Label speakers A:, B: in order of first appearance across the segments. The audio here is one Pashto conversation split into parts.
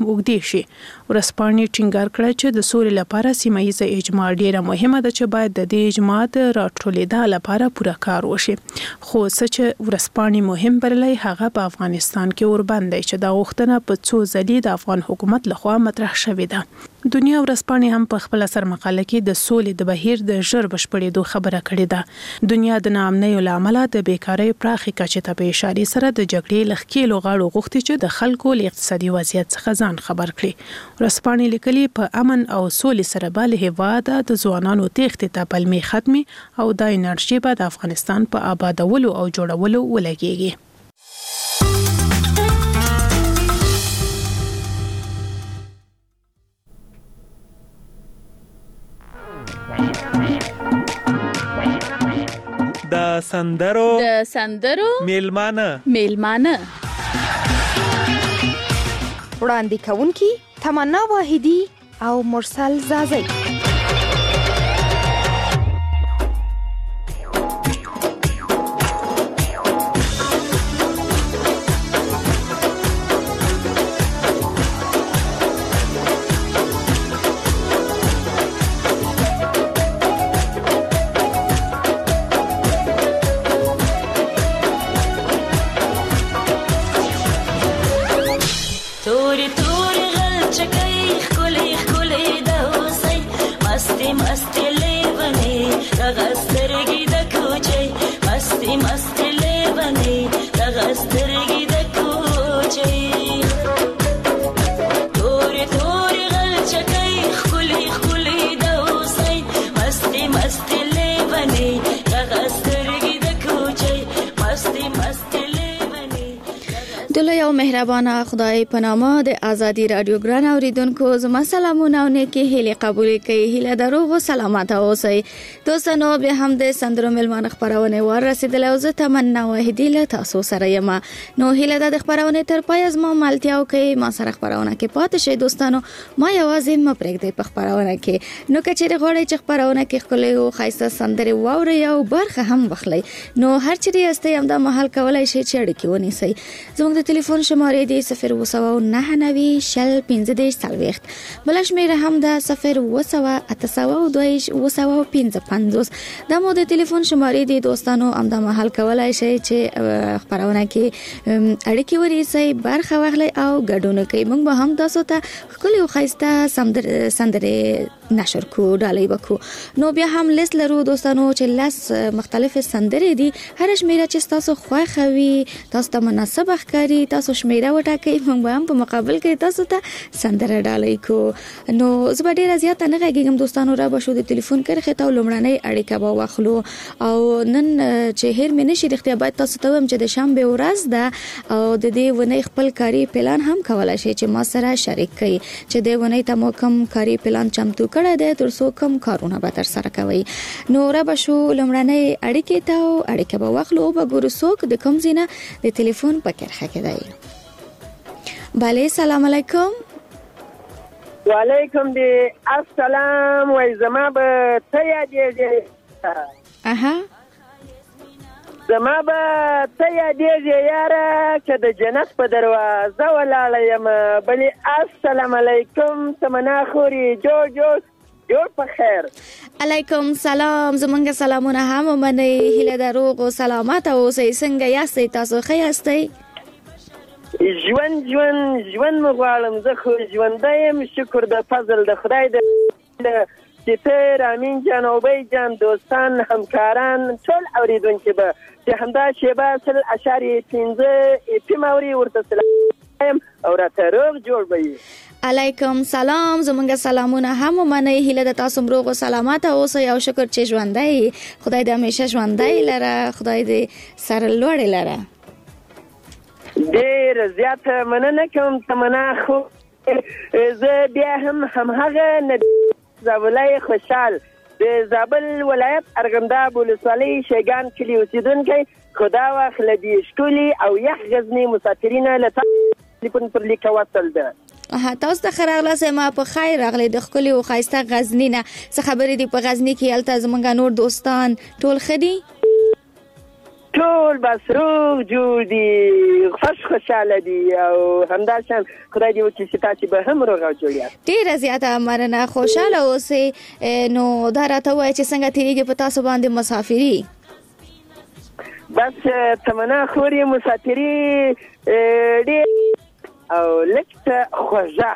A: اوږدې شي. ورځپاڼې ټینګار کړی چې د سولې لپاره سیمه ییزه اجماع ډیره مهمه ده چې باید د دې اجماع د راټولېدا لپاره پوره کار وشي. خو څه چې ورځپاڼې مهم بللی هغه په افغانستان کې وربند دی چې دا غوښتنه په څو ځلې د افغان حکومت لخوا مطرح شوې ده. دنیا ورځپاڼې هم په خپل سرمقاله کې د سولې د بهیر د ژر بشپړېدو خبره کړې ده. دنیا د ناامنیو له امله د بیکارۍ پراخې کچې ته په اشارې سره د جګړې له ښکېلو غاړو غوښتي چې د خلکو له اقتصادي وضعیت څخه ځان خبر کړي. ورځپاڼې لیکلي په امن او سولې سره به له هېواده د ځوانانو تېښتې ته پلمې ختمي او دا انرژي به د افغانستان په آبادولو او جوړولو ولګېږي.
B: د سندرو میلمانه
C: وړاندې کوونکي تمنا واحدی او مرسل زازی.
D: یو مهربانه خدای په نامه د ازادي رادیو ګران اوریدونکو زما سلامونه او نیکی هیله قبول کړئ. هیله دروغ او سلامت اوسئ. دوستانو به هم د سندرو ملمانه خبرونه ور رسیدل او زه تمنا واحدی له تاسو سره یم. نو هیله د خبرونه تر پای از ما ملتیاو کوي ما سره خبرونه کې پاتې شئ. دوستانو ما یوازې ما پرېږدئ په خبرونه کې. نو کچېره غوړی چې خبرونه کې خلک او خاصه سندره واوري او برخه هم وخلئ. نو هر چیرې استئ هم د محل کولای شي چې اړیکې ونیسئ. زموږ د ټلیفون شماره دی 090901540. بل شمیره هم د 018221550. د مو د ټلیفون شماره دی دوستانو هم د محل کولای شي چې خبرونه کې اړیکې ونیسئ برخه واخلئ او ګډون کوي. موږ به هم تاسو ته خپل خاصه سندره نشر کو ډالۍ وکړو. نو بیا هم لیست لرو دوستانو چې لاس مختلف سندرې دي. هر شمیره چې تاسو خوښوي تاسو ته مناسب ښکاري تاسو شمیره وټاکئ. موږ هم په مقابل کې تاسو ته سندره ډالۍ کو. نو زه ډیره زیاته نه غږیږم دوستانو را به شو د ټلیفون کرخه ته لومړنۍ اړیکه به واخلو. او نن چې هیر مې نشي د اختیارات تاسو ته هم چې د شنبه ورځ ده او د دې ونې خپل کاری پلان هم کولای شي چې ما سره شریک کړئ چې د ونې ته مو کوم کاری پلان چمتو کړی دی تر څو کوم کارونه به تر سره کوي. نو را به شو لومړنۍ اړیکه ته اړیکه به واخلو او به ګورو څوک د کوم ځینه د ټلیفون په کرخه کې دی. بله سلام علیکم.
E: وعلیکم دی السلام وای زما به ته یادېږي. زما به ته یادېږي یاره چې د جنت په دروازه ولاړه یم. بلې السلام علیکم تمنا خوري جوړ په خیر.
D: علیکم سلام. زمونږ سلامونه هم ومنئ. هیله د روغ او سلامت اوسئ. څنګه یاستئ تاسو ښه یاستئ؟
E: ژوند مو غواړم زه خو ژوندی یم شکر د فضل د خدای د چې ته رامین جان او بی جان دوستان همکاران ټول اوریدونکي به چې همدا شیبه 0.5 FM اوري ورته سلام او راته روغ جوړ به وي.
D: علیکم سلام. زمونږ سلامونه هم ومنئ. هیله د تاسو روغ او سلامت اوسئ او شکر چې ژوندی خدای دې همیشه ژوندی لره. خدای دې سره لوړ لره.
E: ډېر زیات مننه کوم تمنا خو زه بیا هم هغه زابلای خوشحال د زابل ولایت ارغنداب ولسوالۍ شیګان کلي اوسیدونکی خدا واخله دې ښکلي او یخ غزني مسافرینه له تلیفون پر لیکه وصل ده.
D: تاسو ته راغلاست ما په خیر راغلی د ښکلي او ښایسته غزني نه. څه خبرې دي په غزني کې هلته زمونږ نور دوستان ټول ښه دي؟
E: ټول بس روغ جوړ دي، خوشحاله دي او همداشان خدای دې وکړي چې تاسو به هم روغ او جوړ یاست.
D: ډیره زیاته مننه، خوشاله اوسئ. نو دا راته وایي چې څنګه تیریږي په تاسو باندې مسافري؟
E: بس تمنا خوري مسافري ډېر او لکه خوږه.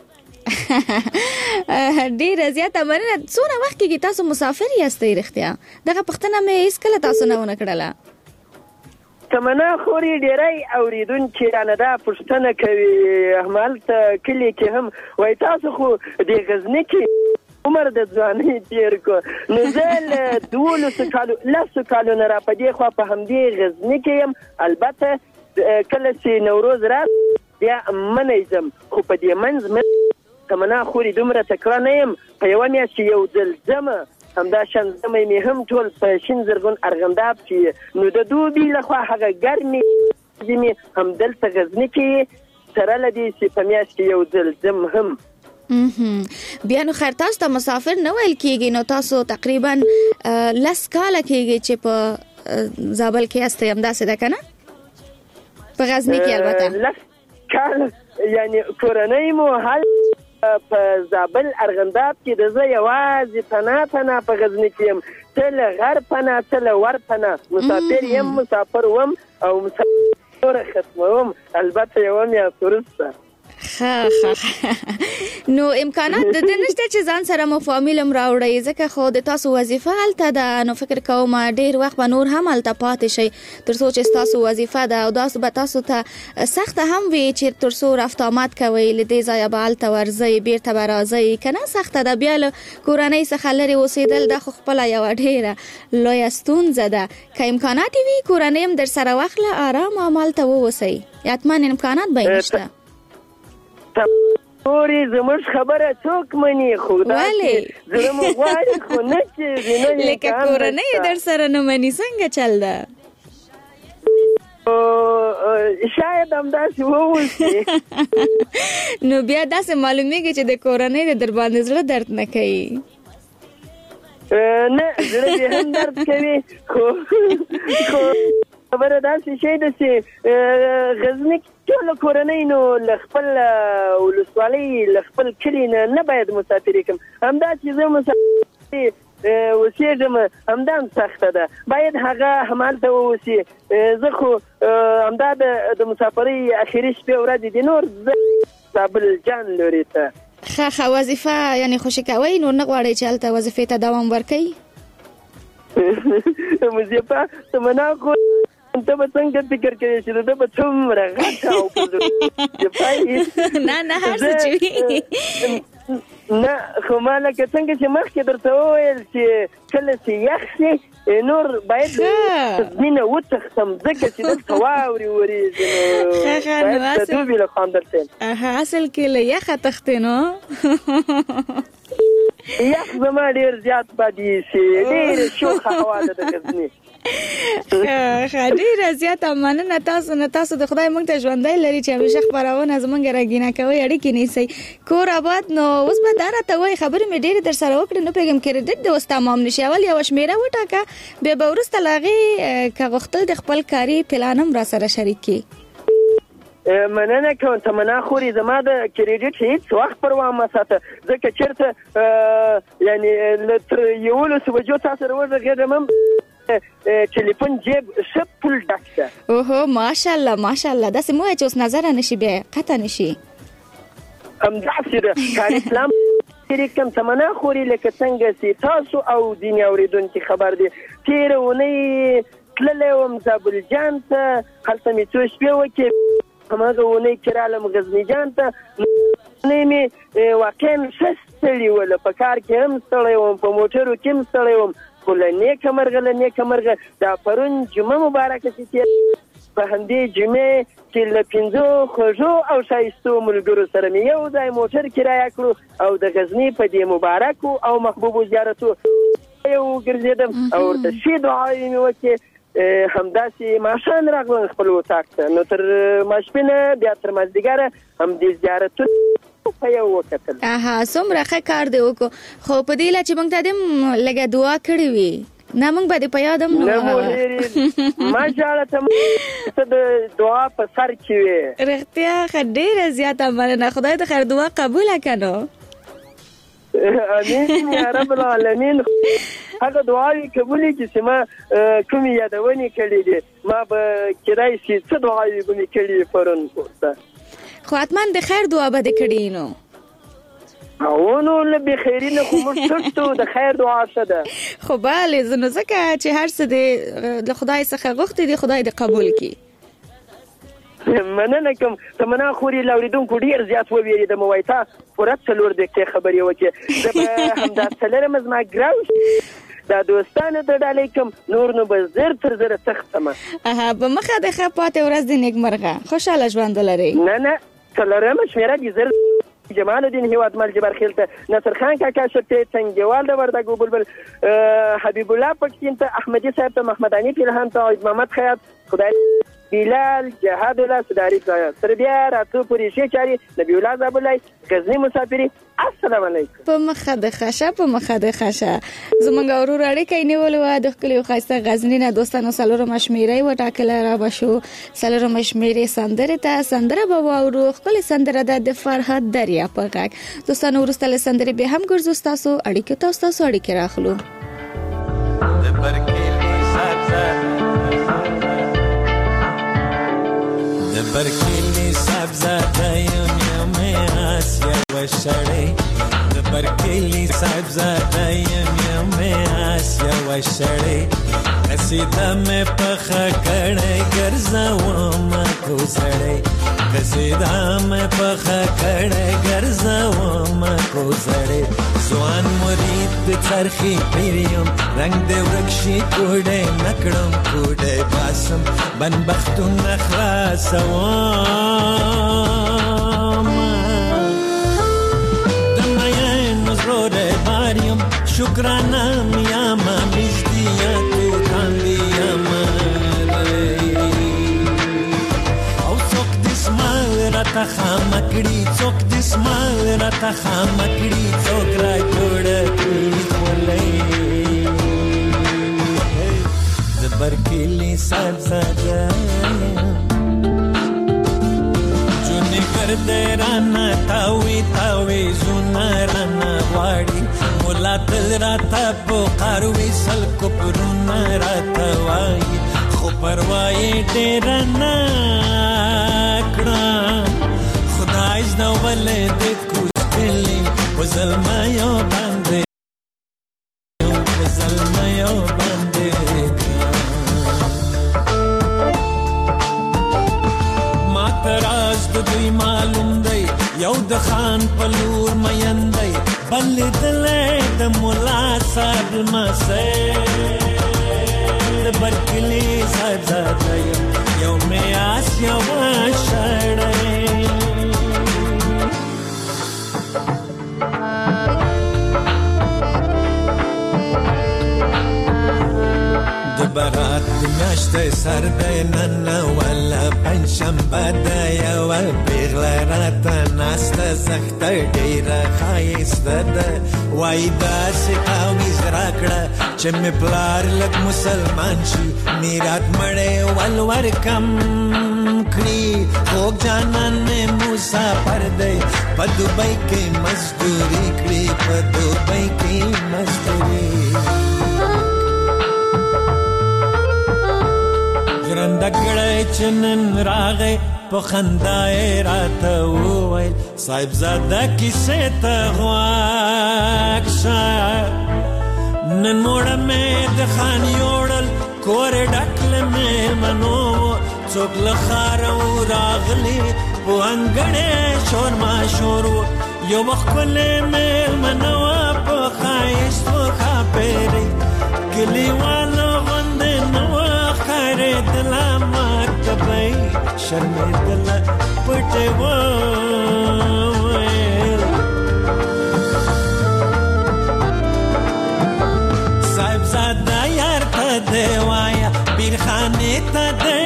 D: ډیره زیاته مننه. څونه وخت کېږي تاسو مسافر یاستئ؟ رښتیا دغه پوښتنه مې هیڅکله تاسو نه ونه کړله.
E: تمنا خوري ډېری اورېدونکي رانه دا پوښتنه کوي، همالته کلي کې هم وایي تاسو خو د غزني کې عمر د ځوانۍ تېر کړو. نو زه له 10 کالو نه را په دې خوا په همدې غزني کې یم. البته کله چې نوروز راځي بیا منی ځم، خو په دې منځ تمنا خوري دومره تکړه نه یم. په یوه میاشت کې یو ځل ځمه، همدا شان ځمی مې هم ټول په شین زرغون ارغنداب کې. نو د دوبي لخوا هغه ګرمې ځمې همدلته غزني کې سره له دې چې په میاشت کې یو ځل ځم هم.
D: بیا نو خیر تاسو ته مسافر نه ویل کېږي، نو تاسو تقریبا 10 کاله کېږي چې په زابل کې یاستئ، همداسې ده که نه؟ په غزني کې البته
E: 10 کاله یعنی کورنۍ مو حل په زابل ارغنداب کې د زه یوازې پناه په غزني کې یم. څه له غر پناه څه له ور پناه، مسافر یم، مسافر وم او مسافر ختموم، البته یوه میاشت وروسته.
D: نو امکانات د دې نشته چې ځان سره مو فامیل هم راوړئ، ځکه خو د تاسو وظیفه هلته ده. نو فکر کوم ډیر وخت به نور هم هلته پاتې شئ تر څو چې ستاسو وظیفه ده او داسې به تاسو ته سخته هم وي چې تر څو رفت آمد کوئ له دې ځایه به هلته ورځئ، بیرته به راځئ، که نه سخته ده. بیا له کورنۍ څخه لرې اوسېدل دا خو خپله یوه ډیره لویه ستونزه ده. که امکانات وي کورنۍ هم در سره واخله، آرام همالته واوسئ، حتما امکانات به یې نشته.
E: پورې زموږ خبره څوک مني، خو داسې زړه مو غواړي خو نه کېږي.
D: لکه کورنۍ در سره نه مني، څنګه چل ده؟
E: شاید همداسې واوسي.
D: نو بیا داسې معلومیږي چې د کورنۍ د در باندې زړه درد نه کوي.
E: نه زړه دې هم درد کوي، خو خبره داسې شی ده چې غزني کې ټوله کورنۍ نو له خپل ولسوالۍ له خپل کلي نه باید مسافري کړم. همدا چې زه مسافري اوسېږم همدا هم سخته ده، باید هغه همالته واوسي. زه خو همدا د مسافرۍ اخري شپې ورځې دي، نور زه زابل جان لوري ته
D: ښه وظیفه یعنې خوشي کوئ، نور نه غواړئ چې هلته وظیفې ته دوام ورکوئ؟
E: مزیفه تمنا خو ته به څنګه فکر کوې چې ده به څومره غټه او
D: نه هر څه چې وي
E: نه، خو ما لکه څنګه چې مخکې درته وویل چې کله چې یخ شي نور باید مینه وتښتم، ځکه چې دلته واورې وریږي نو باید د دوبي له خوا همدلته یم.
D: اصل کې له یخه تښتې نو
E: یخ زما ډېر زیات بد ایسي، ډېره شوخه هوا ده د غزني.
D: ډیره زیاته مننه تاسو نه. تاسو د خدای موږ ته ژوندی لري چې همیشه خپرونه زموږ راګینه کوئ، اړیکې نیسئ، کور آباد. نو اوس به دا راته وایي، خبرې مې ډېرې در سره وکړې، نه پوهېږم کریډټ دې اوس تمام نشي، اول یوه شمېره وټاکه، بیا به وروسته له هغې که غوښتل د خپل کاري پلان هم را سره شریک کړي.
E: مننه کوم تمنا خوري، زما د کریډټ هیڅ وخت پروا مه ساته، ځکه چېرته یعنې تر 11 بجو تا سره وغږېږم هم ټلیفون جیب ښه پول ډک ده.
D: اوهو ماشاءالله ماشاءالله، داسې مو وایه چې اوس نظره نشي بیا قطع نشي.
E: همداسې ده کاري پلان شریک کړم تمنا خوري، لکه څنګه چې تاسو او ځینې اورېدونکي خبر دي. تېره اونۍ تللی وم زابل جان ته، هلته مې څو شپې وکړې، هماغه اونۍ چې رالم غزني جان ته، اونۍ مې واقعا ښه ستړي وله، په کار کې هم ستړی وم، په موټرو کې هم ستړی وم، خو له نیکه مرغه دا پرون جمعه مبارکه چې په همدې جمعې چې له 5 خوږو او ښایستو ملګرو سره مې یو ځای موټر کرایه کړو او د غزني په دې مبارکو او محبوبو زیارتو وګرځېدم او ورته ښې دعاوې مې وکړې. همداسې ماښام راغلم خپل اطاق ته، نو تر ماسپښینه بیا تر مازدیګره همدې زیارتونه په یو وکتل.
D: څومره ښه کار دی وکړو، خو په دې لا چې موږ ته دې لږه دعا کړې وي نه موږ به دې په یاد هم
E: نه مو هېرې ماشاءالله ته د دعا په سر کې وې.
D: رښتیا ښه ډېره زیاته مننه. خدای د خیر دعا قبوله که نو.
E: امین یا رب العالمین. هغه دعاوې قبولې چې ما کومې یادونې کړې دي ما به کیدای شي څه دعاوې به مې کړې پرون ورته.
D: خو حتما د خیر دعا به دې کړې نو.
E: او نو له بخیري نه خو موږ څټو د خیر دعا څه ده.
D: خو بله زه نو ځکه چې هر څه دې له خدای څخه غوښتې دي خدای دې قبول کړي.
E: مننه کوم. تمنا خوري لاوریدونکو ډیر زیات وویریدم وای تا پوره 4 دقیقې خبرې وکړې. زه به همدا څلورم زما ګراوس دا دوستانو ته ډالۍ کوم نور نو به زر تر زر تختم.
D: په مخه د ښه پاتې ورځ دې نیکمرغه خوشحاله ژوند ولرئ.
E: نه څلورمه شمېره دې زر جمال الدین هیوادمل جبرخیل ته نصر خان کاکا شپته څنګهوال د وردګو بلبل حبیب الله پکتین ته احمدی صاحب ته محمدانی پیلهان ته محمد خیاط خدای بلال جهاد الله صداری سره بیا راتو پوری شي چاري نبی الله زابلای غزنی مسافری. السلام علیکم.
D: په مخه د خشه زمونږ ورور اړیکې نیولې د خپل خاصه غزنی نه دوستانو سلورم شمیرې وټاکل را بشو. سلورم شمیرې سندره به واورو. خپل سندره د فرحت دریا په غږ. دوستانو ورستله سندره به هم ګرځو تاسو اړیکې راخلو.
F: برکلی سبزادایم یم آسیا و شړې د برکلی سبزادایم یم آسیا و شړې قصیده مې پخه کړې ګرځوم کو سړې قصیده مې پخه کړې ګرځوم کو سړې ځوان مرید د چرخي پیریم رنگ دې ورکشي کوډې نکړم کوډې باسم بنبختون خلاصوام دماین مزرور باریم شکرانه میام مزدیاتو تاندیم او څوک دسمال راته خامکړي څوک دسمال راته خامکړي څوک را جوړ کړي خولې د برکلی سبزاده جونې ګرده رانا تاوي زونه رانا غواړي مولا تل راته پکاروي سل کوپرونه راته وایي خو پروايي ډېر نه کړم خدای زده ولې دې کوستلې وزلمایو باندې دوی معلوم دی یو د خان پلور میندای بل دلې د مولا صاحب مسه د برکلی صاحب زاده یو مې آس یو شړې برات میاشته سر ده نن ولا پنځشنبه ده یو پیغله راته ناسته سخته ډېره ښایسته ده وایي داسې تعویض راکړه چې مې پلار لږ مسلمان شي میرات مړی ولور کم کړي خوږ جانان مې مسافر دی په دوبۍ کې مزدوري کړي په دوبۍ کې مزدوري ژرنده کړی چې نن راغی په خندا یې راته وویل صاحبزاده کیسې ته غوږ شه نن موړه مې د خان یوړل کور یې ډک له مېلمنو څوک له ښاره و راغلي په انګړ یې شور ماشور و یوه ښکلې مېلمنه وه په ښایست و ښاپېرۍ کلیوالو غوندې نه وه ښکارېدله ماته به یې شرمېدله پټې وویل صاحبزاده یار ته دې وایه پیرخانې ته دې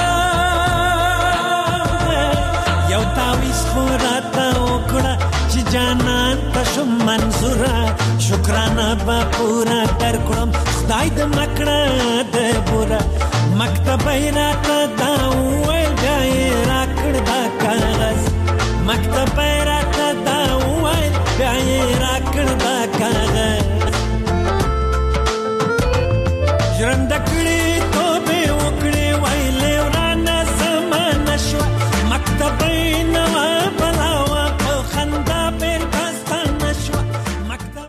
F: سلام یو تعویض خو راته وکړه چې جانان تشم منظوره شکرانه با پورا در کړم خدای د مکړه د بوره مکتب راته دا وویل بیا یې راکړ دا کاغذ مکتب راته دا وویل بیا یې راکړ دا کاغذ ژرنده کړې توبې وکړې ویلې ورانه زمانه شوه مکتب یې نه وه بلا وه په خندا بېل داستانه شوه مکتب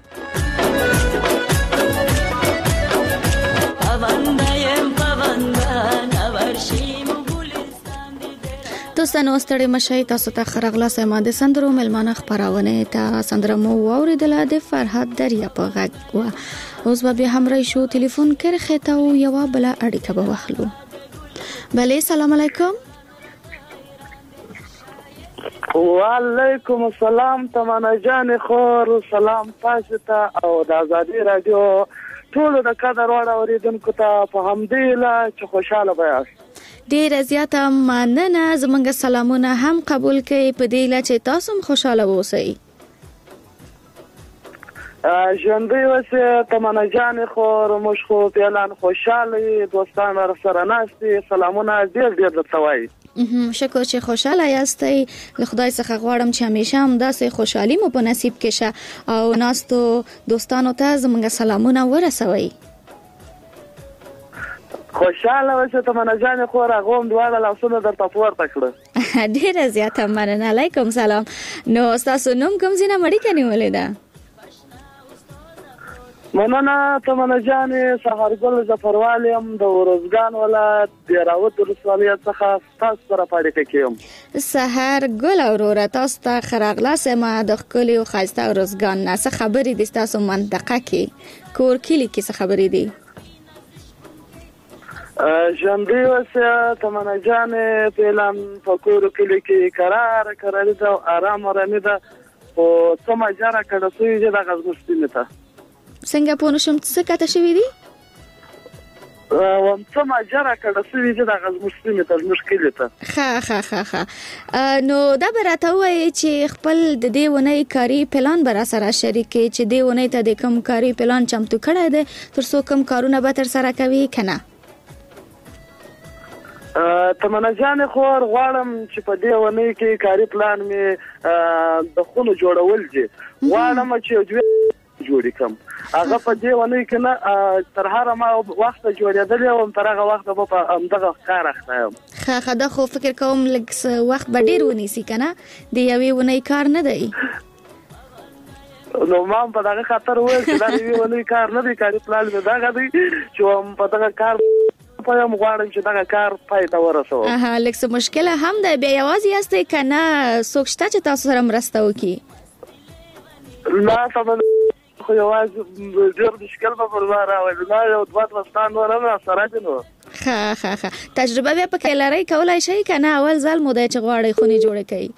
D: دوستانو ستړي مشي تاسو ته خرغلا سما د سندرو ملمانه خبرونه ته سندره مو اوریدله د فرحت دریا په غږ وا اوس به هم رای شو ټلیفون کرخه ته یو بل اړیکه به واخلو بله سلام علیکم
G: وعلیکم السلام تمنا جان خور سلام تاسو ته او د ازادي رادیو ټول د قدر وړ اوریدونکو ته په همدې لا چې خوشاله بیاست
D: ډیر زیاته مننه زمونږ سلامونه هم قبول کړئ په دې لا چې تاسو هم خوشاله اوسئ
G: ژوندۍ اوسئ تمنا جان خور موږ خو اعلان خوشاله دوستان سره ناستي سلامونه ډیر درته وایي
D: شکر چې خوشاله یاستئ له خدای څخه غواړم چې همیشه هم داسې خوشحالي مو په نصیب کې شه او ناستو دوستانو ته زمونږ سلامونه ورسوئ
G: خوشاله اوسه تمنا جان خور غوم دواړه لاسونه درته پورته کړه
D: ډیره زیاته مننه علیکم سلام نو تاسو نوم کوم ځینه مړی کني ولیدا
G: مننه تمنا جان سحرګل ظفروالیم د ورزګان ولایت د راوت ولسوالیت څخه تاسو سره پاتې کېم
D: سحرګل اورورا تاسو ته خرغلا سما د خپل او خاصه ورزګان نه څه خبرې د تاسو منطقه کې کور کلی کې څه خبرې دي
G: ژوندۍ اوسه تمنا جان فعلاً په کور کلی کې قرار ده او آرام ورنه ده او سم جره کړه سوی چې د غزمستینه ته
D: څنګه پونه شم څه کته شوی دی
G: سم جره کړه سوی چې د غزمستینه ته مشکل ده
D: ها نو دا براته وای چې خپل د دې ونې کاری پلان برا سره شریکې چې دې ونې ته د کوم کاری پلان چمتو کړه ده تر څو کوم کارونه به تر سره کوي کنه
G: تمنا جان خور غواړم چې په دې ونې کې کاری پلان می د خونو جوړول دي غواړم چې جوړی کوم هغه په دې ونې کې نه تر هغه ما وخت جوړېدل او تر هغه وخت به په همدغه کار اخته
D: خا خو فکر کوم لږ وخت به ډیر ونیسي کنه د یوې ونې کار نه دی
G: نو ما په دغه خاطر وایي چې دا یوې ونې کار نه دی کاری پلان می دا غوډي چې په دغه کار په مغواړم چې دا کار پای ته ورسوم
D: لکه څه مشکل هم ده بیا یوازې یاستئ کنه څوک شته چې تاسو سره مرسته وکړي
G: لا طبعا خو یوازې ډېر مشکل به پر ما راوړي نه یو دوه دوستان ورنه سره دي نو
D: ښه تجربه بیا پکې لرئ کولای شئ کنه اول ځل مو دی چې غواړئ خونې جوړې کړئ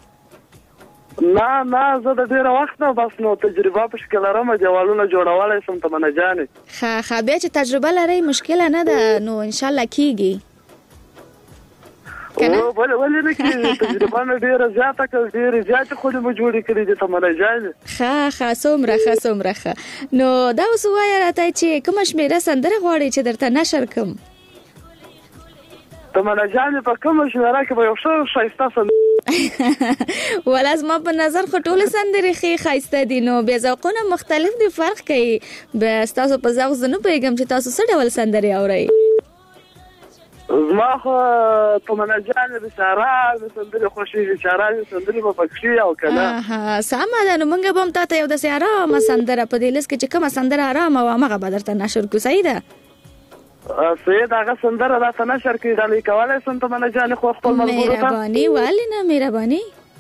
G: نه زه د ډیره وخت نه بس نو تجربه په شکل لرم دیوالونه جوړولای سم تمنا جانې
D: ښه بیا چې تجربه لرئ مشکل نه ده نو ان شاء الله کیږي
G: کنه ولې نه کیږي تجربه نه ډیره زیاته کړ ډیره زیاته خو دې جوړې کړې دي تمنا جانې
D: ښه څومره نو دا اوس وایي راته چې کوم شمیره سندره غواړي چې درته نشر کوم
G: تمنا جان په کوم شمیره کې به یو څه شایسته
D: ولاز ما په نظر خو ټول سندري خایسته دي نو بیا ذوقونه مختلف دي فرق کوي بس تاسو په ذوق زنه پیغام چې تاسو څه ډول سندري اورئ
G: زما خو تمنا جان د شارع سندري خوشي شارع سندري په پکشي او کنه
D: سم ده نو مونږ به هم تاسو یو د شارع ما سندره په دې لس کې چې کومه سندره آرام او هغه بدرته نشر کو صحیح ده
G: سید هغه سندره دا نشر کې ډالۍ کولای سم تمنا جان خو خپل ملګرو ته
D: مهرباني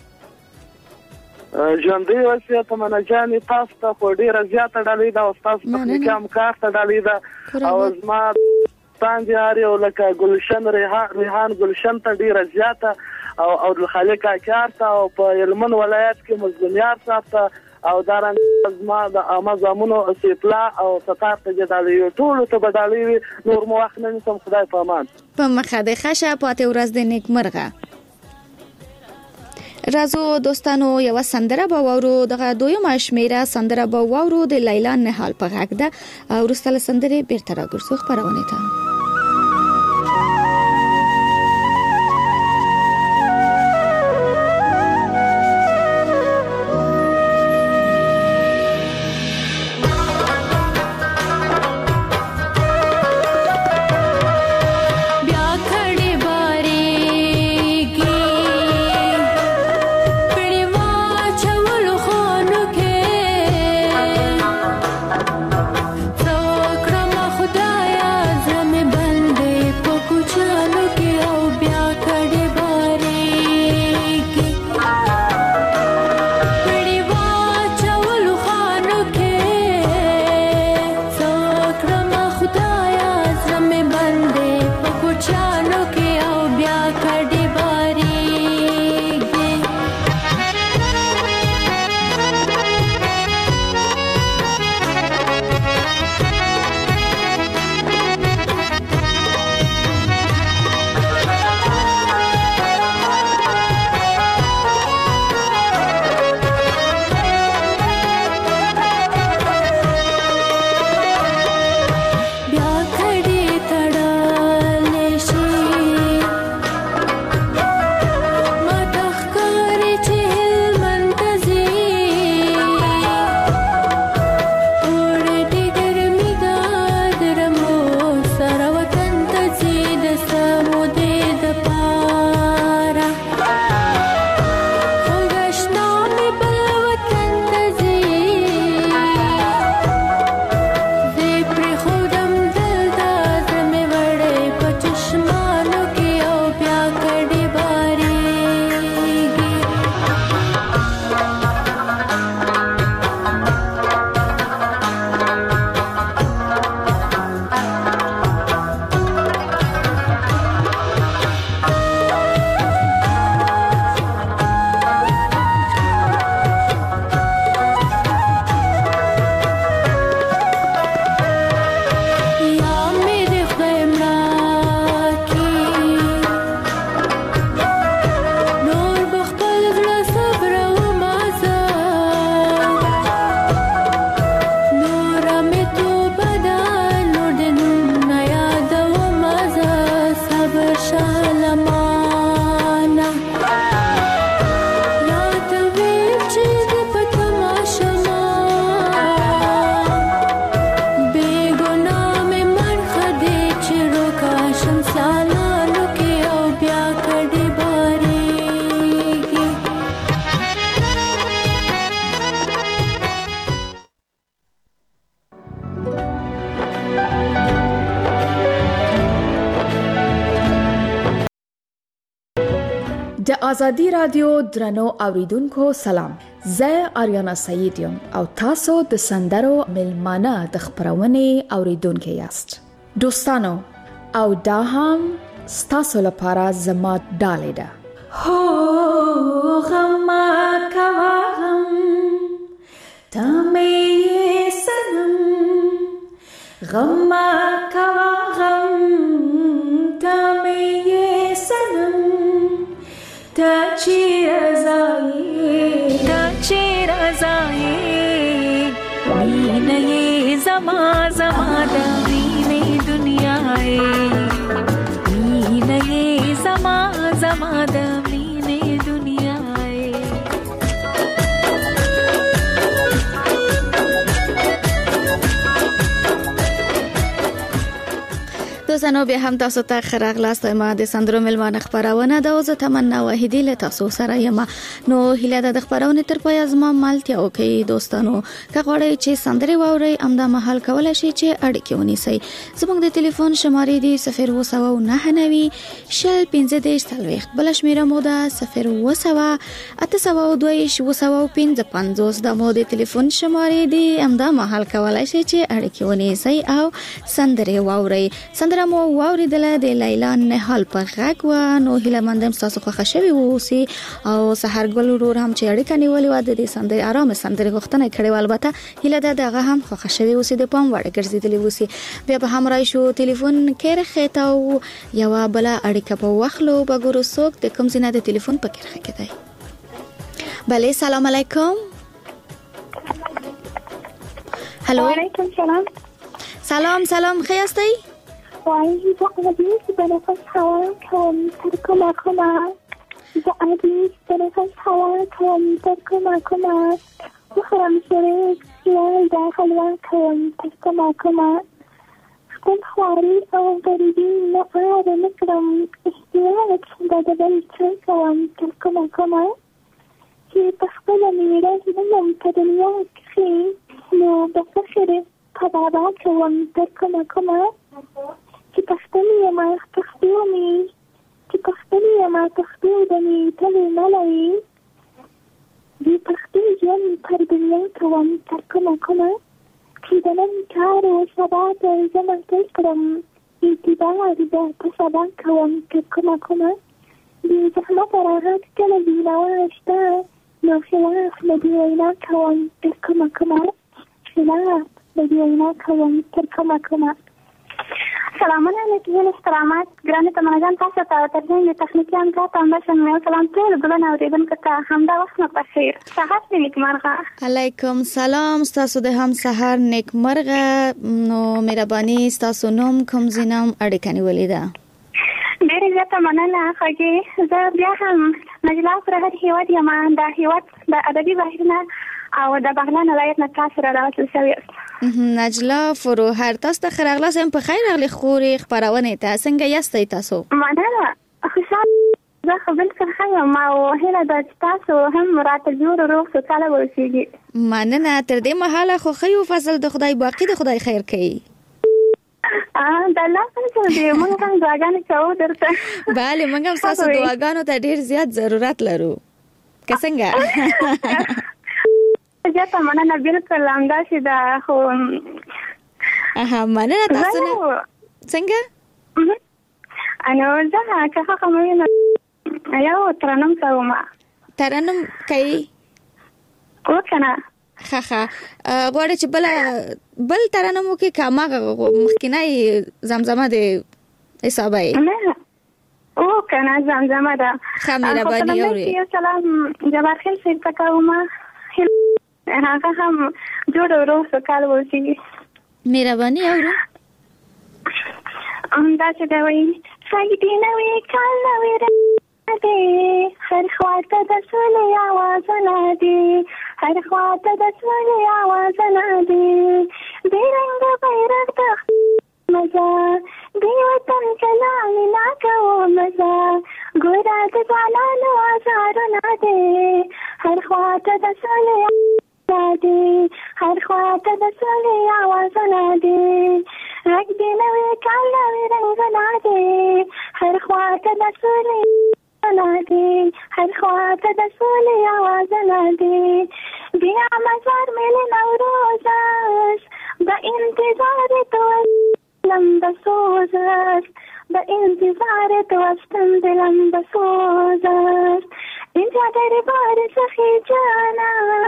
G: ژوندۍ اوسه تمنا جان تاسو ته خو ډیره زیاته ډالۍ دا استاد تخنیکی همکار ته ډالۍ دا او زما تانجاري او لکه ګلشن ریحان ګلشن ته ډیره زیاته او د خالق کار ته او په هلمند ولایت کې مظلومیار صاحب ته او دارن زما د امازامونو سیپلا او ستار ته جدالي ټول ته بدالي نور مو وخت نه سم خدای په امان
D: په مخه د خشه پاتې ورځ د نیک مرغه راځو دوستانو یو سندره به واورو دغه دویمه شمیره سندره به واورو د لیلا نهال په غږ ده او وروسته له سندرې بیرته راګرځو خپرونې ته.
H: د ازادي رادیو درنو اوریدونکو سلام. زه آریانا سعید یم او تاسو د سندرو ملمانه د خبرونې اوریدونکو یاست. دوستانو او دا هم ستاسو لپاره زما ډالۍ ده. هو غم کوا غم تمه سنم غم کوا غم تمه سنم تا چی رضایی مینه زما د مینه دنیای مینه زما د مینه دنیای.
D: دوستانو بیا هم تاسو ته خراغلاست ما د سندرو ملمانه خبرونه ده او زه تمنا وحیدی له تاسو سره یم. نو هیله ده د خبرونه تر پای از ما مالتیا وکي. دوستانو که غواړئ چې سندرې واورئ امدا محل کولای شئ چې اړیکې ونیسئ. زموږ د ټلیفون شمارې دي 09099 1530 بل شمیره مو ده 010 822 د مو د ټلیفون شمارې دي امدا محل کولای شئ چې اړیکې ونیسئ او سندرې واورئ. سندره مو واوریدله د لیلا نهال په غږ و. نو هیله مندم تاسو خوښ شوي اوسئ او سحر ګل ورور هم چې اړیکه نیولې و د سندرې آرام سندرې غوښتنه کړې و. البته هیله ده دغه هم خوښ شوي اوسئ د پام وړ ګرځېدلی اوسئ. بیا به هم راشو ټلیفون کې رخته او یو بل اړیکه په وخلو بګورو څوک د کوم ځای د ټلیفون په کې راکې دی. بله سلام علیکم. هلو
I: وعلیکم سلام.
D: سلام خی هستی؟
I: وای با عزیز به نفس هوا کم ترکم با عزیز به نفس هوا کم ترکم بخرم شریک سیال داخل و کم ترکم خدم خواری او بریدی نقاد مکرم اشتیاق داده بل ترکم ترکم که تخبل میره نمم تدنیا کخی نو بفخر طبابات ومتركمكما تخدمي ما تخدمي تخدمي ما تخدمي تلي ملي تخدمي جن تربيتك ومتركمكما كده من كارو شباب زمن تكرم اتباع تصبك ومتركمكما بزحمة راحت كلبي نواشتا لو خلاف مدينك ومتركمكما خلاف بديناك ومتركمكما. سلامونه علیکم استرامات ګرانه تمنګان تاسو ته ترجمه تخنیکی امکان تاسو مې سلام ټول بلنه اوریدونکو ته همدا وخت په خیر سهار دې نیکمرغه.
D: علیکم سلام تاسو د هم سهار نیکمرغه. نو مهرباني تاسو نوم کوم زینم اړیکه نیولې ده؟
I: ډېر زیاته مننه خوږې. زه بیا هم نجلا فرهاد هیواد یم د هیواد د ادبي بهیرونه او د بغلان ولایت نه تاسو را راوتل شوی.
D: نجلا فروهر تاسو ته خیر اغلاس هم په خیر اغلی خوري خبرونه ته څنګه یاستئ تاسو؟
I: مننه خوشاله زه خپل څنګه ما او هله د تاسو هم راته جوړ روغ سوچاله ورسیږي.
D: مننه تر دې مهاله خو خیو فضل د خدای باقی د خدای خیر کوي.
I: د الله څخه دې موږ هم دعاګانې کوو درته.
D: bale موږ هم تاسو دعاګانو ته ډیر زیات ضرورت لرو. که څنګه؟
I: زیاته مننه بالکل همداسې ده خو
D: مننه تاسو نه څنګه؟
I: نو زه که هغه مې یو ترنم کوم.
D: ترنم کوي؟
I: او کنه
D: ښه غواړې چې بل ترنم وکړي که هماغه مخکینی زمزمه د حسابه
I: نه او کنه زمزمه ده.
D: ښه مهرباني اورې.
I: سلام جبار خیل صاحب ته کوم. هغه هم جوړ ورو سکال ورسیږي.
D: مهرباني اورو.
I: دا چې دا وایي سایدي نوې کال نوې راځي هر خواته د سولې آوازونه دي هر خواته د سولې آوازونه دي د رنګ بیرغ د مزه د وطن کلام نه کوو مزه ګوره د ځوانانو آزارونه دي هر خواته د سولې دي هر خواته د سولې آوازونه دي رنګ دې نوې کال نوې رنګونه دي هر خواته د سولې دي هر خواته د سولې آوازونه دي بیا مزار ملي نوروز د انتظار توستم د سوز د انتظار توستم دلم د سوز اینجا در بار سخی جانا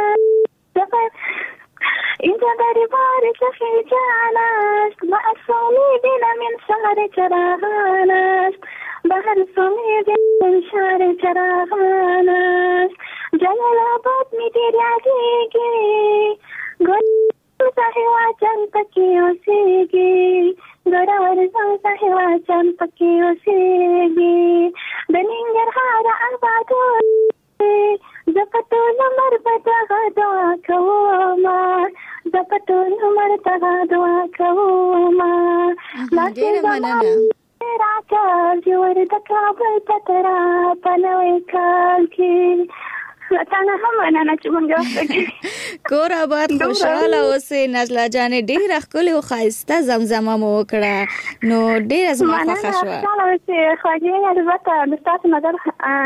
I: اینجا در بار سخی جان است با اسامی من شهر چراغان است بهر سمید من شهر چراغان است جلال آباد می دیریگی گل سهوا چند پکی اوسیگی گوڑا ورزان سهوا چند پکی اوسیگی دنینگر خار آبادو زپتون مربدغه دعا کوما زپتون مربدغه دعا کوما
D: ډیره مننه.
I: راکال چې ورته کابل ته ترا پنوي کال کې تانه هم مننه چې مونږ وکړو.
D: کور آباد خوشاله اوسې نجلا جانې ډېره ښکلې او ښایسته زمزمه مو وکړه نو ډېره زما خوښه شوه.
I: خوشاله اوسې خوږې البته د ستاسو نظر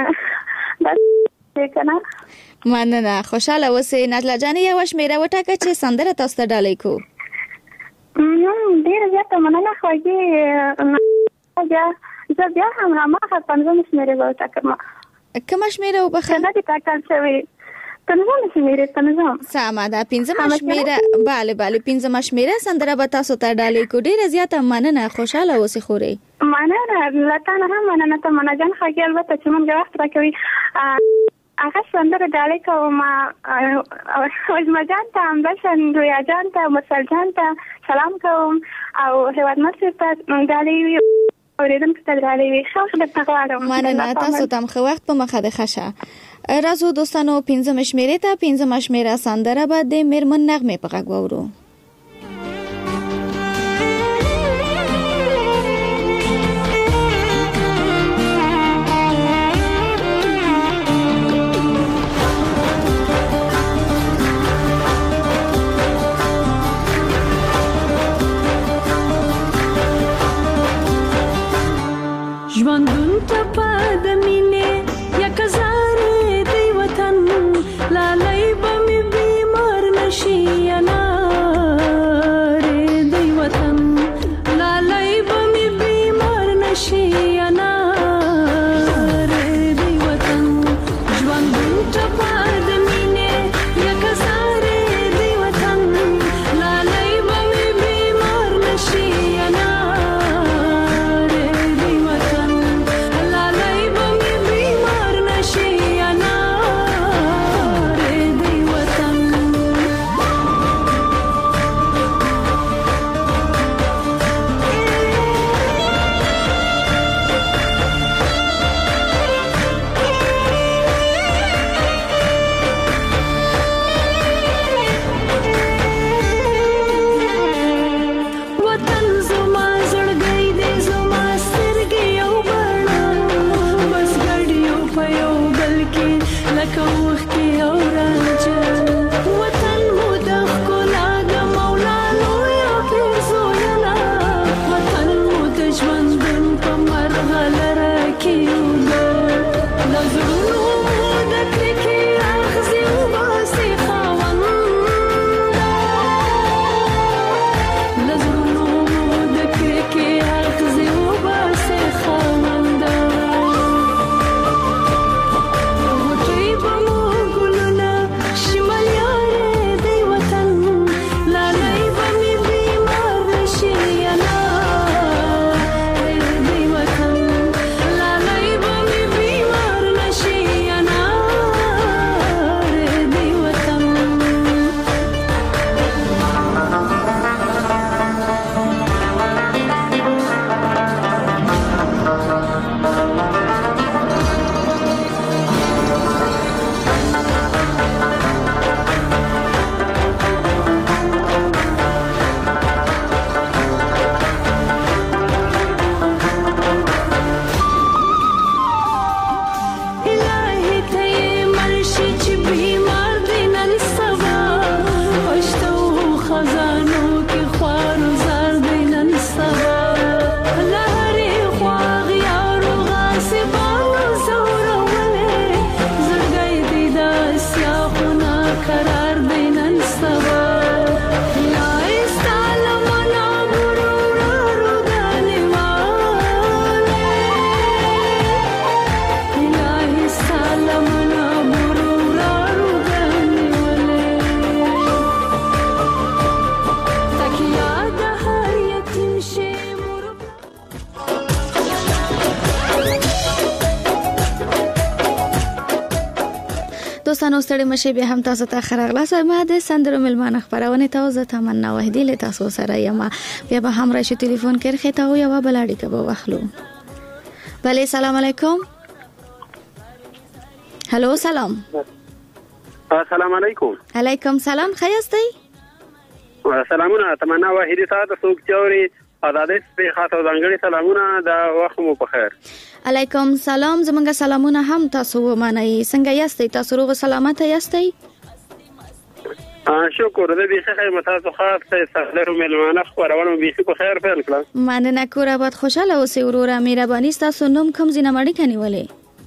I: کنه.
D: مننه خوشاله اوسې نجلا جانې یوه شمېره وټاکه چې سندره تاسو ته ډالۍ کړو.
I: ډېره زیاته مننه خوږې. زه بیا هم هماغه 50 شمېرې به وټاکم.
D: کومه شمېره وبخښه؟
I: نه دي ټاکل شوې. 50 شمېرې 50
D: سمه ده 50 شمېره. bale 50 شمېره سندره به تاسو ته ډالۍ کړو. ډېره زیاته مننه خوشاله اوسې خورې.
I: مننه له تا نه هم مننه ته مننه جان خوږې البته چې مونږ وخت راکوي. هغه سندره ډالۍ کوم وزمه جان ته همداشان رویا جان ته مرسل جان ته سلام کوم او هیواد مصر ته ډالۍ اوریدونکو ته ډالۍ وي ښه درته غواړم.
D: مننه تاسو ته ښه وخت په مخه د ښه. راځو دوستانو 15 شمیرې ته 15 شمیره سندره به د میرمن نغمې په غږ واورو.
J: ژوندون ته پد مینه یک زاره دی وطن لالای بمی بیمار نشی اناره دی وطن لالای بمی بیمار نشی اناره دی وطن ژوندون ته پد مینه یک زاره دی وطن لالای بمی بیمار نشی
D: دوستانو ستړي مشه به هم تاسو ته خراغلاس ما د سندرو ملمانه خبرونه ته زه تمنا وحدی له تاسو سره یم بیا به هم راشي ټلیفون کړه ته یو بلاړی کبه واخلو. بله سلام علیکم. هلو سلام.
K: السلام علیکم.
D: علیکم سلام خیاستی.
K: سلامونه تمنا وحدی تاسو څوک چوري آزادې په خاطر ځانګړي سلامونه دا وخت مو په خیر.
D: علیکم سلام زمونږ سلامونه هم تاسو ومنئ. څنګه یاستئ؟ تاسو روغ سلامت یاستئ؟
K: شکر دې به خیر متاسو خاص سهلو ملمانه خبرونه به په خیر پیل کړه.
D: مننه کور آباد خوشاله اوسئ وروره. مهرباني تاسو نوم کوم زینه مړی کنيولې؟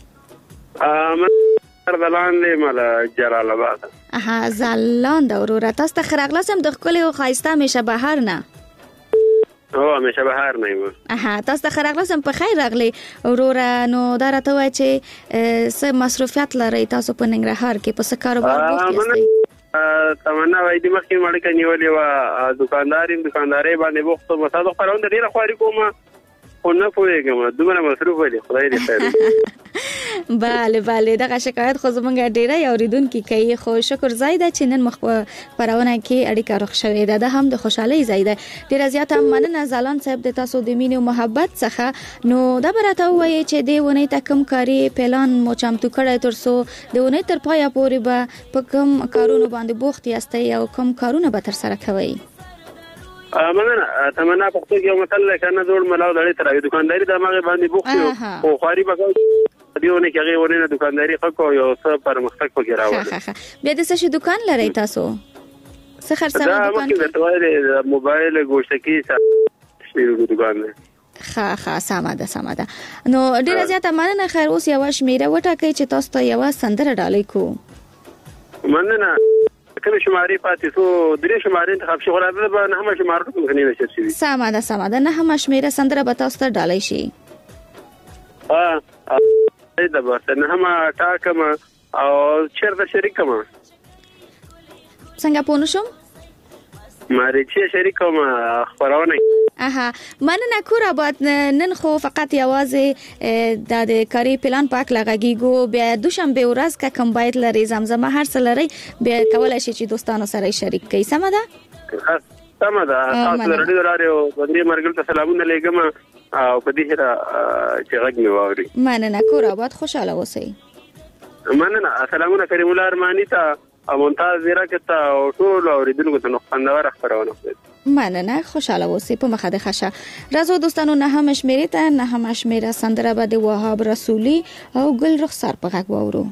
K: زلاند مال جلال آباد.
D: زلاند وروره. تاسو ته خراغلاسم د خپل او خایسته میشه بهر نه.
K: همیشه بهر نه یم.
D: تاسو ته خراغلاسم په خیر راغلی وروره. نو دا راته وای چې څه مصروفیت لرئ تاسو په ننګرهار کې په څه کاروبار بوختئ؟
K: تمنا وای د مخکې مړ کنيولې وا دکانداري باندې وخت مصادف خبرونه ډیره خواري کومه خو نه پوهېږم دومره مصروف وي خدای دې خیر.
D: بله دغه شکایت خو زمونږ ډیره اوریدونکو کوي خو شکر زیاده چې نن خبرونه کې اړیکه روغ شوې ده هم د خوشحالي زیاده ډیره زیاته مننه زالان صاحب د تاسو د مینې او محبت څخه نو دا برته وایي چې د ونې تکم کاری پلان مو چمتو کړی ترسو د ونې تر پایا پورې به په کوم کارونو باندې بوخت یاستئ او کوم کارونه به تر سره کوئ
K: مننه تمنا پښتو کې مثلا کنه جوړ ملاو دړې ترې دکانداري د ماغه باندې بوختو او خاري بګاو دیونه کې هغه ورنه دکانداري خکو یو څه پرمختګ پکې راوړل
D: بیا د څه دکان لري تاسو څه خرڅه دکان
K: دا د موبایل ګوشتکی څه دکان
D: ښه سمه ده نو ډیره زیاته مننه خیر اوس یو شمیره وټاکئ چې تاسو ته یو سندره ډالۍ کو
K: مننه کله شماري پاتې سو درې شماري انتخاب شو غواړم به نه هم شمارو ته غنی نشي شي
D: سمه ده نه هم شمیره سندره به تاسو ته ډالۍ شي
K: دا به نه هم ټاکم او چیرته شریکم
D: څنګه پونشم
K: ماری چې شریکم خبرونه
D: مننه کور آباد نن خو فقط یوازې د کاری پلان پاک لګیږو بیا دوشنبه ورځ کا کمبایت لري زمزمه هر څه لري بیا کولای شي چې دوستانو سره شریک کړي سم ده
K: تاسو رادیو رادیو بدري مرګل ته سلامونه لګم او په دې هره چې غږ مې واوري
D: مننه کور آباد خوشاله اوسئ
K: مننه سلامونه کریم الله ارمانی ته او ممتاز راکته او ټول اوریدونکو ته خوندور خبرونه
D: مننه خوشاله اوسئ په مخه د خشه راځو دوستانو نه هم شمیره ته نه هم شمیره سندره به د وهاب رسولي او ګل رخسار په غږ واورو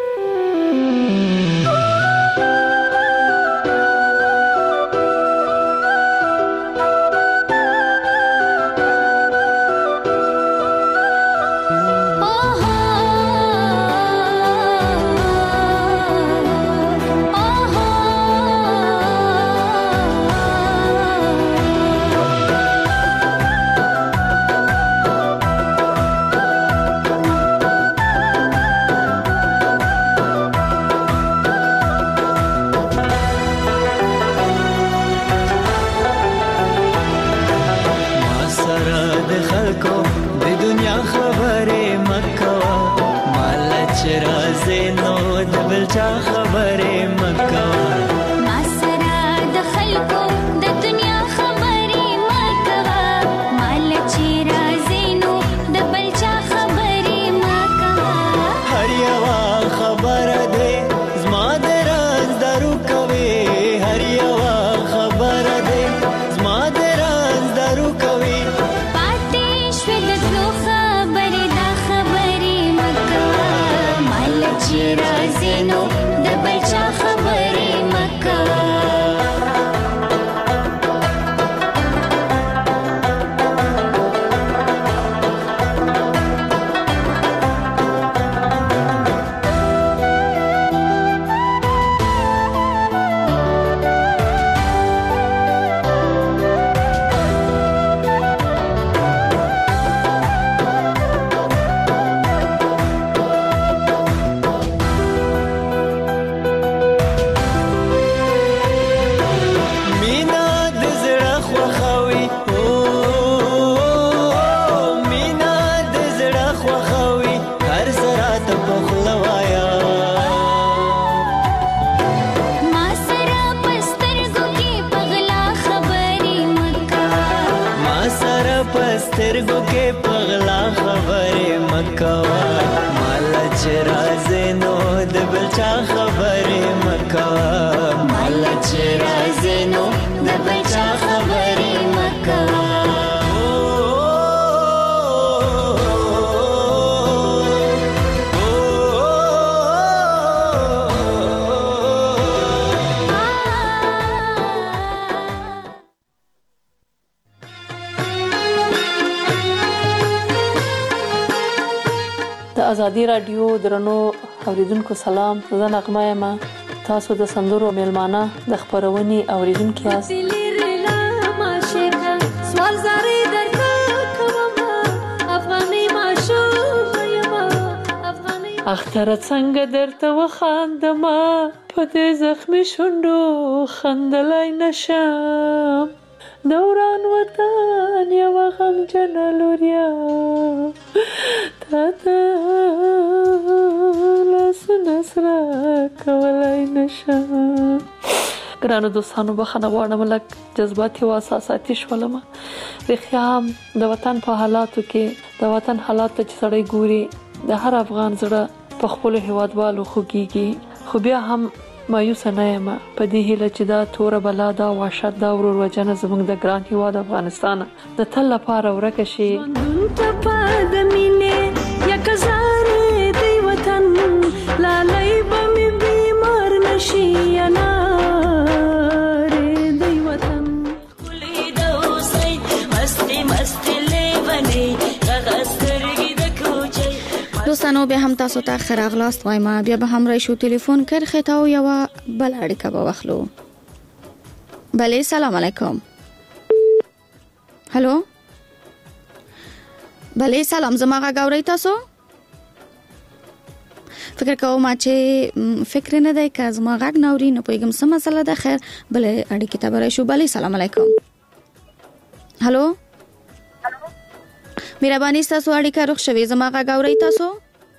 F: سترګو کې پغلا خبرې مکوا مال چې راځي نو د بچا خبرې مکوا مال چې راځي نو د بچا خبرې مکوا
L: ازادي رادیو درنو اوریدونکو سلام زه نغمه یم تاسو د سندرو میلمانه د خبرونې اوریدونکو یاست سوال زری درته کوم افغاني ماشوم یم افغاني اختر څنګه درته وخاندم په دې زخمي شونډو خندلای نشم دوران وطن یو غم جن لوریا تاته لاسونه سره کولای نشم. ګرانو دوستانو بخښنه غواړم لږ جذباتي او احساساتي شولم. رښتیا هم د وطن په حالاتو کې د وطن حالات ته چې سړی ګوري د هر افغان زړه په خپل هیوادوالو خوږیږي. خو بیا هم مایوس نه یم په دې هیله چې دا تور بلا دا وحشت دا ورور وجنه زموږ د ګران هیواد افغانستان د تل لپاره ورکه شي.
D: دوستانو به هم تاسو ته خراغلاست وایم. بیا به هم راشو تلیفون کرخه تا یو بل اړیکه به واخلو. بله سلام علیکم. هالو بله سلام زما غاوري تاسو. فکر کوم چې فکر نه دی که زما غږ نوري نه پوهیږم څه مسله ده. خیر بله اړیکه ته به راشو. بله سلام علیکم. هالو مهرباني تاسو اړیکه روښ شوي زما غاوري تاسو.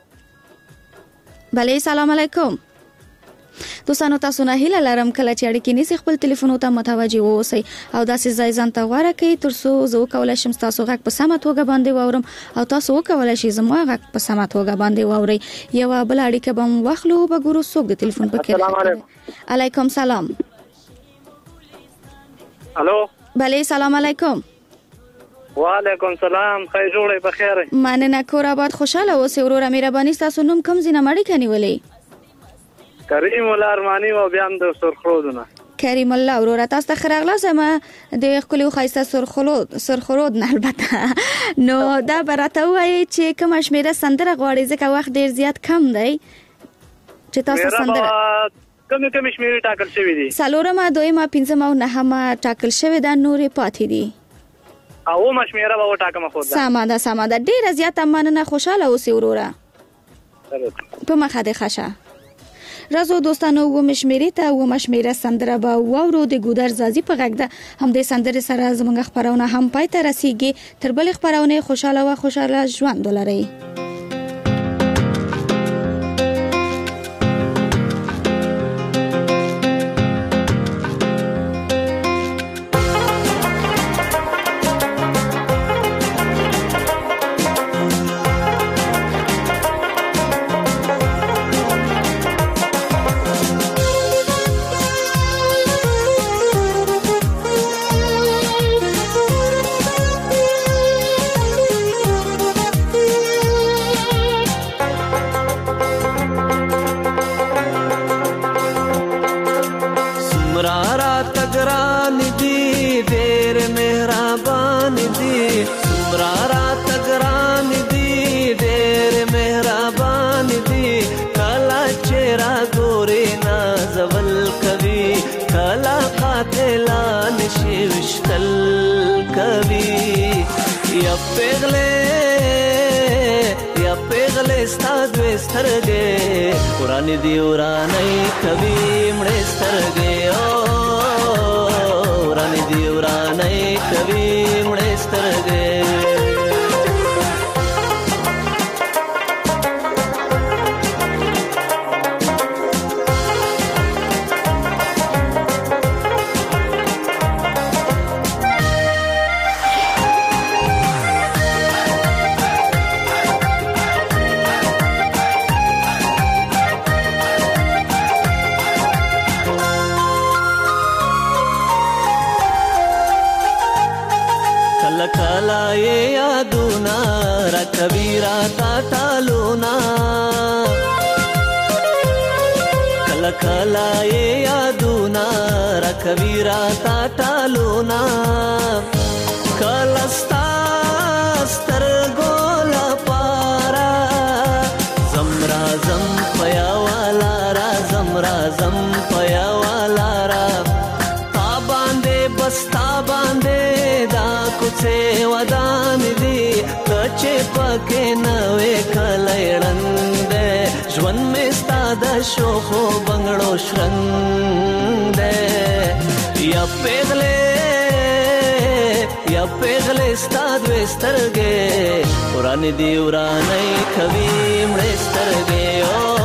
D: بله سلام علیکم. دوستانو تاسو نه هیله لرم کله چې اړیکې نسی خپل ټلیفون ته متوجه اوسئ او داسې ځای ځان ته غوره کړئ ترڅو زه وکولای شم تاسو غږ په سمه توګه باندې واورم او تاسو وکولای شئ زما غږ په سمه توګه باندې واورئ. یو بل اړیکه به مو واخلو به ګورو څوک د ټلیفون په کې. علیکم سلام.
M: الو
D: بله سلام علیکم.
M: وعلیکم سلام. خیر جوړې بخیر.
D: مننه کور آباد خوشاله اوسئ وروره. مهرباني تاسو نوم کوم ځای نه اړیکه نیولې؟
M: کریم الله ارمانی و بیان د سرخرودونه.
D: کریم الله وروره تاسو ته خراغلاس ما د خپل خایسته سرخرود نه البته نو دا براته وایي چې کوم شمیره سندره غواړي ځکه وخت ډیر زیات کم دی چې تاسو سندره
M: کوم شمیره ټاکل شوی دي.
D: څلورمه دویمه پنځمه او نهمه ټاکل شوی دا نورې پاتې دي.
M: او مشمیره به وټاکم خو دا
D: ساده ډیر زیات مننه. خوشاله اوسئ وروره. په مخه د خشه رازو دوستانو و مشمیره ته و مشمیره سندره با وورو د ګودر زازي په غږ ده. هم د سندره سره زموږ خبرونه هم پای ته رسیږي. تر بل خبرونه خوشاله ژوند ولرئ.
F: ورانی دی ورانی کبھی مړې سترګې او ورانی دی ورانی کبھی مړې سترګې. کبیرا تا ټالونا کلا کلا یادونا را کبیرا تا ټالونا کلا ستر ګولا پارا زمرا زم پیا والا را زمرا زم پیا والا را تا باندې بستا باندې دا کوڅه ودان دی چې پکې نوې کلهړند ژوند مې ستاده شو خو بنگړو شرنګ یا
N: یا پیغلې ستاد وسترګې وران دی ورانې کوي مړ سترګې